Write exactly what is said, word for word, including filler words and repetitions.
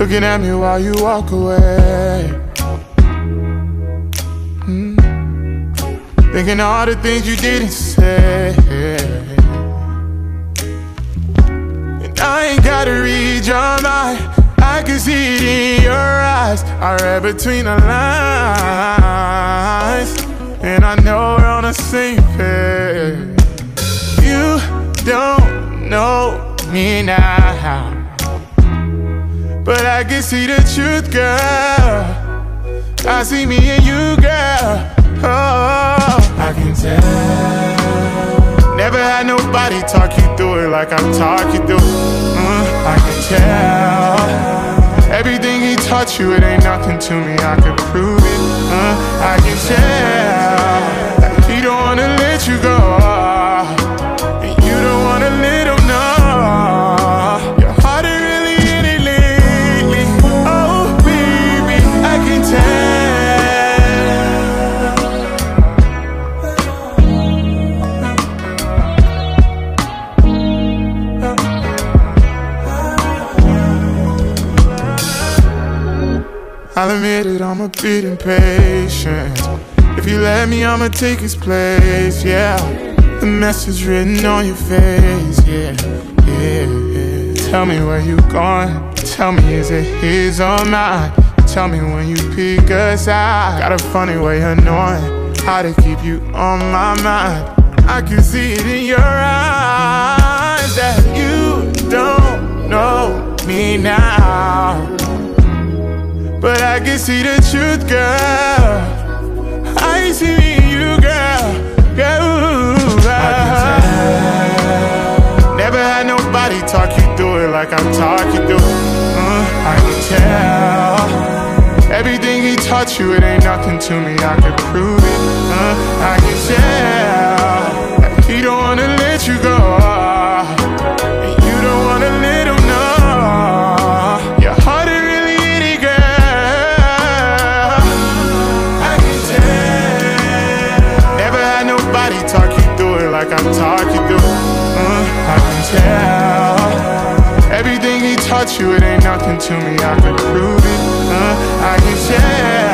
looking at me while you walk away. mm. Thinking all the things you didn't say. And I ain't gotta read your mind, I can see it in your eyes. I read between the lines, and I know we're on the same page. You don't know me now, but I can see the truth, girl. I see me and you, girl. Oh, I can tell. Never had nobody talk you through it like I talk you through it. mm, I can tell. Everything he taught you, it ain't nothing to me, I can prove it. uh, I can tell that he don't wanna let you go, and you don't wanna let him know. Your heart ain't really in it lately. Oh baby, I can tell. I'll admit it, I'm a bit impatient. If you let me, I'ma take his place, yeah. The message written on your face, yeah, yeah, yeah. Tell me where you going, tell me is it his or mine. Tell me when you pick a side. Got a funny way of knowing how to keep you on my mind. I can see it in your eyes that you don't know me now, but I can see the truth, girl. I see me and you, girl. Girl, I can tell. Never had nobody talk you through it like I'm talking through it. uh, I can tell. Everything he taught you, it ain't nothing to me, I can prove it. uh, I can tell that he don't wanna let you go, and you don't wanna let him know. Your heart ain't really in it, girl. Talk you through it like I'm talking through it. uh, I can tell. Everything he taught you, it ain't nothing to me, I can prove it. uh, I can tell.